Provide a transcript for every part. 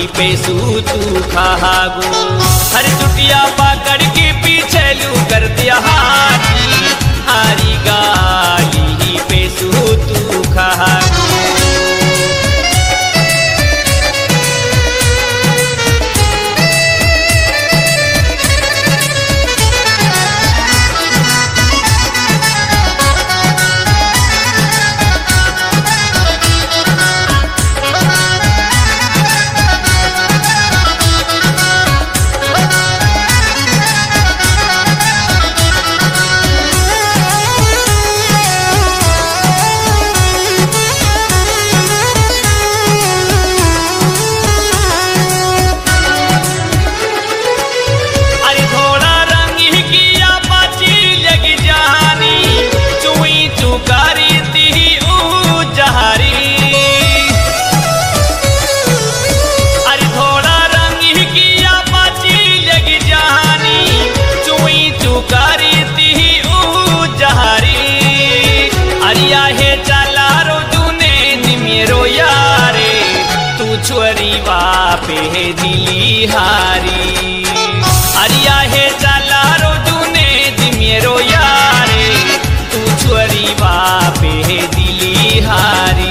पे सू तू खागो। हर चुटिया पकड़ के पीछे लू कर दिया हाथी, हारी गाली पे सू तू खागो। छोरी वापे दिली हारी, अरिया है चला रो तूने दिमेरो यारे, तू छोरी वापे दिली हारी।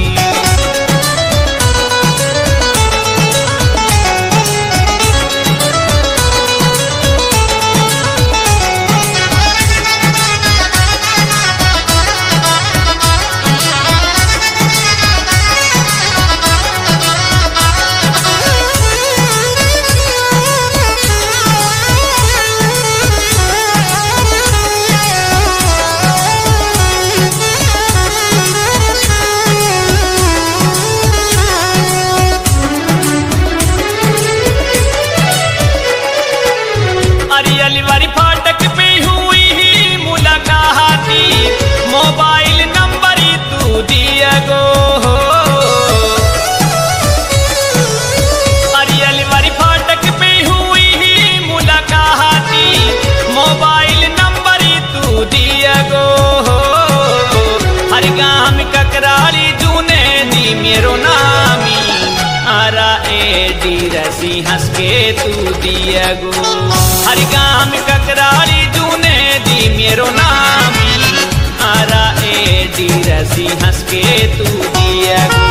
अलीवारी फाटक पे हुई ही मुलाकाती, मोबाइल नंबर तू दिया गो। अलीवारी फाटक पे हुई ही मुलाकाती, मोबाइल नंबर तू दिया गो। हर गाँव ककराली जूने दी मेरो नामी, आरा ए डी रसी हंस के तू दिया गो। हर गाँव ककराली जूने दी मेरो नामी, आरा ए डी रसी हंस के तू दिया गो।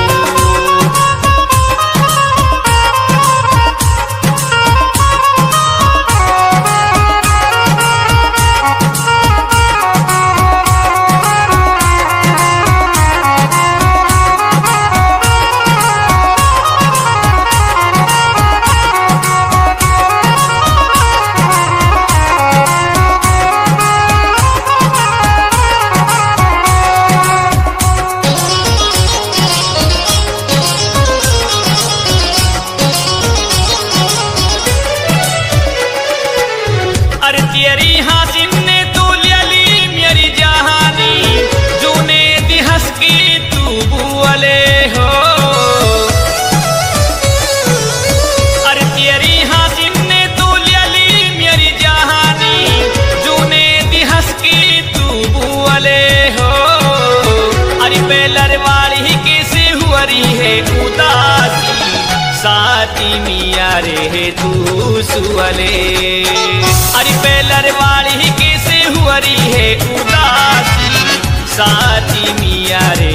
तेरी हासिन ने तू ली मेरी जहानी, जूने दी हंस की तू बुअले हो। अरे तेरी हासिन ने तू ली मेरी जहानी, जूने दी हंस की तू बुअले हो। अरे बेलर वाली कैसे हुरी है उदासी, साथी मिया रे तू सुअले। अरे बेलर वाली कैसे हुरी है उदासी, साथी मिया रे